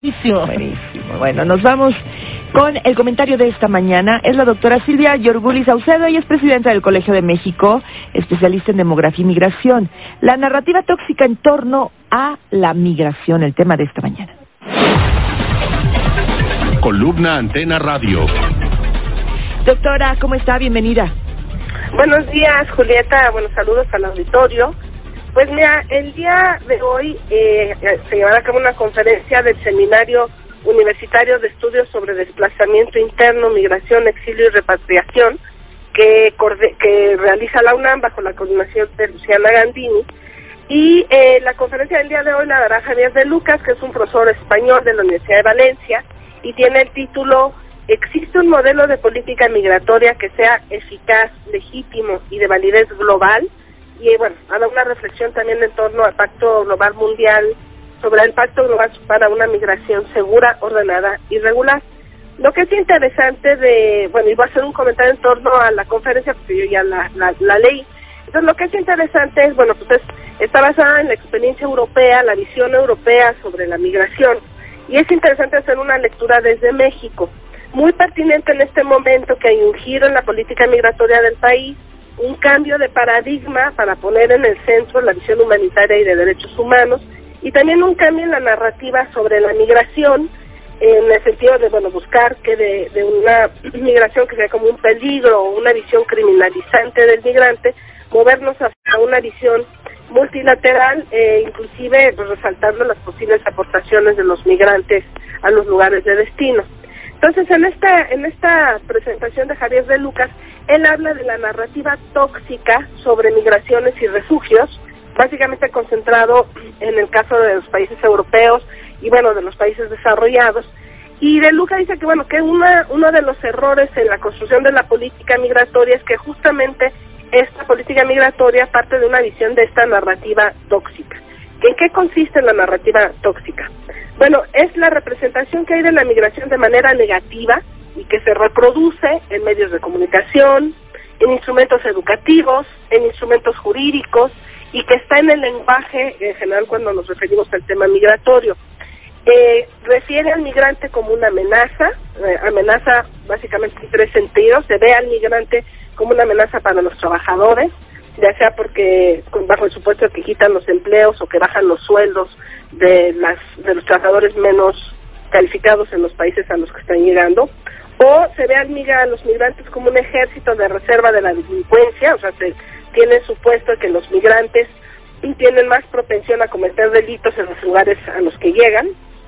Buenísimo. Bueno, nos vamos con el comentario de esta mañana. Es la doctora Silvia Yorguli Saucedo, ella es presidenta del Colegio de México, especialista en demografía y migración. La narrativa tóxica en torno a la migración, el tema de esta mañana. Columna Antena Radio. Doctora, ¿cómo está? Bienvenida. Buenos días, Julieta. Buenos saludos al auditorio. Pues mira, el día de hoy se llevará a cabo una conferencia del Seminario Universitario de Estudios sobre Desplazamiento Interno, Migración, Exilio y Repatriación, que realiza la UNAM bajo la coordinación de Luciana Gandini. Y la conferencia del día de hoy la dará Javier de Lucas, que es un profesor español de la Universidad de Valencia, y tiene el título ¿Existe un modelo de política migratoria que sea eficaz, legítimo y de validez global? Y bueno, hará una reflexión también en torno al Pacto Global Mundial, sobre el Pacto Global para una migración segura, ordenada y regular. Lo que es interesante y voy a hacer un comentario en torno a la conferencia, porque yo ya la leí. Entonces, lo que es interesante es, está basada en la experiencia europea, la visión europea sobre la migración, y es interesante hacer una lectura desde México. Muy pertinente en este momento que hay un giro en la política migratoria del país, un cambio de paradigma para poner en el centro la visión humanitaria y de derechos humanos, y también un cambio en la narrativa sobre la migración, en el sentido de buscar que de una migración que sea como un peligro o una visión criminalizante del migrante, movernos hacia una visión multilateral, inclusive resaltando las posibles aportaciones de los migrantes a los lugares de destino. Entonces, en esta presentación de Javier de Lucas, él habla de la narrativa tóxica sobre migraciones y refugios, básicamente concentrado en el caso de los países europeos y de los países desarrollados. Y de Lucas dice que uno de los errores en la construcción de la política migratoria es que justamente esta política migratoria parte de una visión de esta narrativa tóxica. ¿En qué consiste la narrativa tóxica? Es la representación que hay de la migración de manera negativa y que se reproduce en medios de comunicación, en instrumentos educativos, en instrumentos jurídicos, y que está en el lenguaje en general cuando nos referimos al tema migratorio. Refiere al migrante como una amenaza básicamente en tres sentidos. Se ve al migrante como una amenaza para los trabajadores, ya sea porque bajo el supuesto de que quitan los empleos o que bajan los sueldos de los trabajadores menos calificados en los países a los que están llegando, o se ve a los migrantes como un ejército de reserva de la delincuencia, se tiene supuesto que los migrantes tienen más propensión a cometer delitos en los lugares a los que llegan.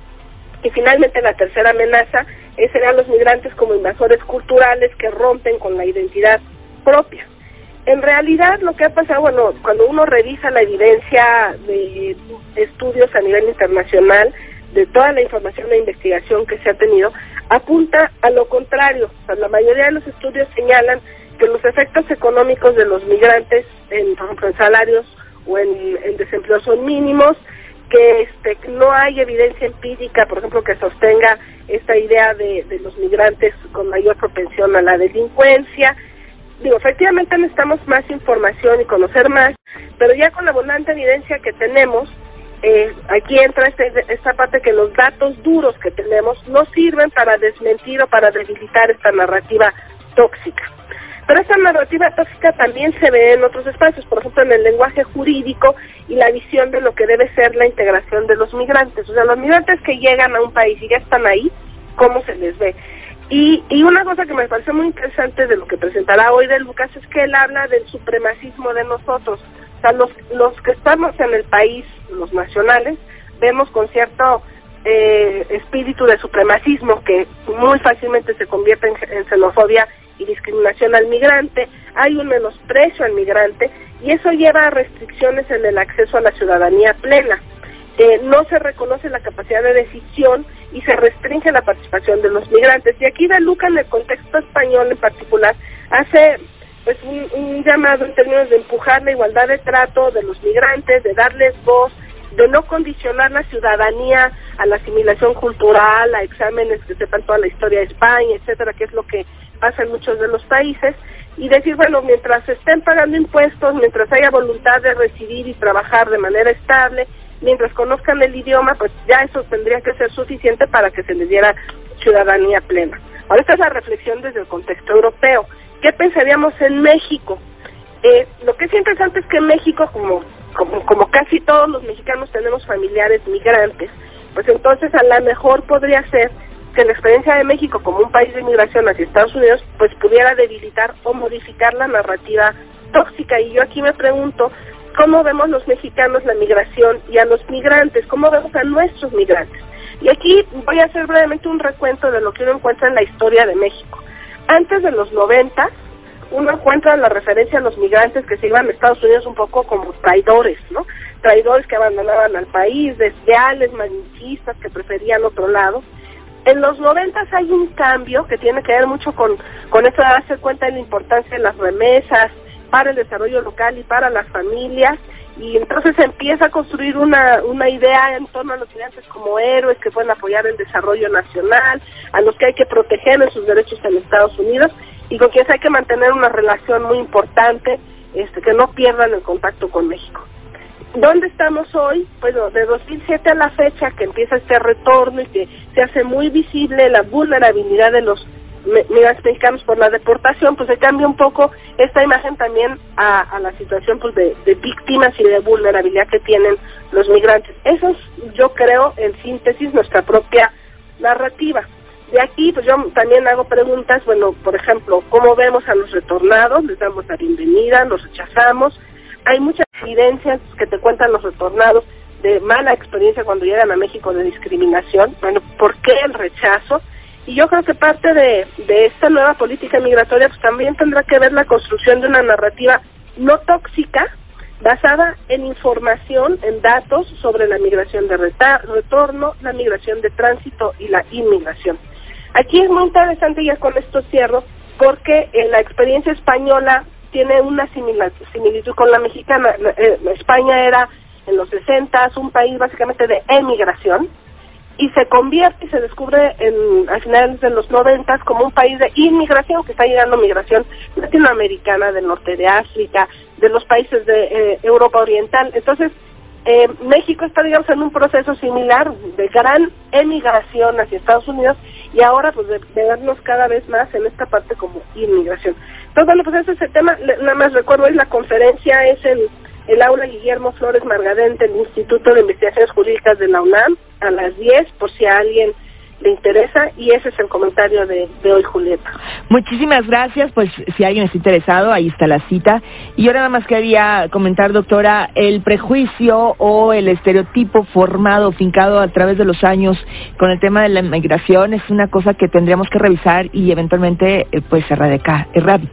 Y finalmente la tercera amenaza serían los migrantes como invasores culturales que rompen con la identidad propia. En realidad lo que ha pasado, cuando uno revisa la evidencia de estudios a nivel internacional, de toda la información de investigación que se ha tenido, apunta a lo contrario. La mayoría de los estudios señalan que los efectos económicos de los migrantes, por ejemplo, en salarios o en desempleo son mínimos, que no hay evidencia empírica, por ejemplo, que sostenga esta idea de los migrantes con mayor propensión a la delincuencia. Efectivamente necesitamos más información y conocer más, pero ya con la abundante evidencia que tenemos, aquí entra esta parte que los datos duros que tenemos no sirven para desmentir o para debilitar esta narrativa tóxica. Pero esta narrativa tóxica también se ve en otros espacios, por ejemplo en el lenguaje jurídico y la visión de lo que debe ser la integración de los migrantes. Los migrantes que llegan a un país y ya están ahí, ¿cómo se les ve? Y una cosa que me parece muy interesante de lo que presentará hoy de Lucas es que él habla del supremacismo de nosotros. Los que estamos en el país, los nacionales, vemos con cierto espíritu de supremacismo que muy fácilmente se convierte en xenofobia y discriminación al migrante. Hay un menosprecio al migrante y eso lleva a restricciones en el acceso a la ciudadanía plena. No se reconoce la capacidad de decisión y se restringe la participación de los migrantes. Y aquí De Lucas, en el contexto español en particular, hace un llamado en términos de empujar la igualdad de trato de los migrantes, de darles voz, de no condicionar la ciudadanía a la asimilación cultural, a exámenes que sepan toda la historia de España, etcétera, que es lo que pasa en muchos de los países, y decir, mientras estén pagando impuestos, mientras haya voluntad de residir y trabajar de manera estable, mientras conozcan el idioma, pues ya eso tendría que ser suficiente para que se les diera ciudadanía plena. Ahora, esta es la reflexión desde el contexto europeo. ¿Qué pensaríamos en México? Lo que es interesante es que en México, como casi todos los mexicanos tenemos familiares migrantes, pues entonces a lo mejor podría ser que la experiencia de México como un país de migración hacia Estados Unidos pues pudiera debilitar o modificar la narrativa tóxica. Y yo aquí me pregunto, ¿cómo vemos los mexicanos la migración y a los migrantes? ¿Cómo vemos a nuestros migrantes? Y aquí voy a hacer brevemente un recuento de lo que uno encuentra en la historia de México. Antes de los 90, uno encuentra la referencia a los migrantes que se iban a Estados Unidos un poco como traidores, ¿no? Traidores que abandonaban al país, desleales, malichistas, que preferían otro lado. En los 90 hay un cambio que tiene que ver mucho con esto de darse cuenta de la importancia de las remesas para el desarrollo local y para las familias, y entonces se empieza a construir una idea en torno a los migrantes como héroes que pueden apoyar el desarrollo nacional, a los que hay que proteger en sus derechos en Estados Unidos, y con quienes hay que mantener una relación muy importante, que no pierdan el contacto con México. ¿Dónde estamos hoy? Bueno, de 2007 a la fecha que empieza este retorno y que se hace muy visible la vulnerabilidad de los migrantes mexicanos por la deportación, pues se cambia un poco esta imagen también a la situación pues de víctimas y de vulnerabilidad que tienen los migrantes. Eso es, yo creo, en síntesis, nuestra propia narrativa. De aquí, pues yo también hago preguntas, bueno, por ejemplo, ¿cómo vemos a los retornados? ¿Les damos la bienvenida? ¿Los rechazamos? Hay muchas evidencias que te cuentan los retornados de mala experiencia cuando llegan a México, de discriminación. Bueno, ¿por qué el rechazo? Y yo creo que parte de esta nueva política migratoria pues también tendrá que ver la construcción de una narrativa no tóxica, basada en información, en datos sobre la migración de retorno, la migración de tránsito y la inmigración. Aquí es muy interesante, ya con esto cierro, porque la experiencia española tiene una similitud con la mexicana. España era en los 60 un país básicamente de emigración, y se convierte y se descubre a finales de los 90 como un país de inmigración, que está llegando migración latinoamericana, del norte de África, de los países de Europa Oriental. Entonces, México está, digamos, en un proceso similar de gran emigración hacia Estados Unidos, y ahora pues de vernos cada vez más en esta parte como inmigración. Entonces, bueno, pues ese es el tema. Nada más recuerdo, hoy la conferencia es el aula Guillermo Flores Margadén del Instituto de Investigaciones Jurídicas de la UNAM a las 10, por si a alguien le interesa, y ese es el comentario de hoy, Julieta. Muchísimas gracias, pues si alguien está interesado, ahí está la cita. Y yo nada más quería comentar, doctora, el prejuicio o el estereotipo formado, fincado a través de los años con el tema de la inmigración es una cosa que tendríamos que revisar y eventualmente pues erradicar.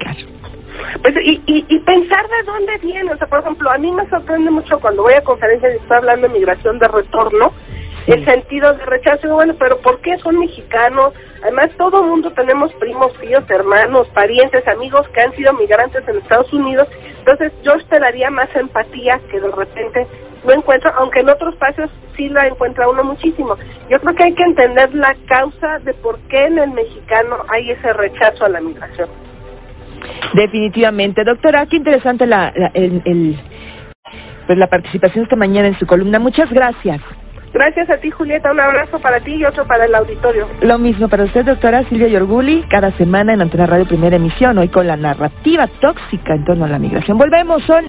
Pues y pensar de dónde viene. O sea, por ejemplo, a mí me sorprende mucho cuando voy a conferencias y estoy hablando de migración de retorno, sí, el sentido de rechazo. Digo, bueno, pero ¿por qué son mexicanos? Además, todo el mundo tenemos primos, tíos, hermanos, parientes, amigos que han sido migrantes en Estados Unidos. Entonces, yo esperaría más empatía que de repente no encuentro, aunque en otros países sí la encuentra uno muchísimo. Yo creo que hay que entender la causa de por qué en el mexicano hay ese rechazo a la migración. Definitivamente. Doctora, qué interesante pues la participación esta mañana en su columna. Muchas gracias. Gracias a ti, Julieta. Un abrazo para ti y otro para el auditorio. Lo mismo para usted, doctora Silvia Yorguli, cada semana en Antena Radio Primera Emisión, hoy con la narrativa tóxica en torno a la migración. Volvemos, son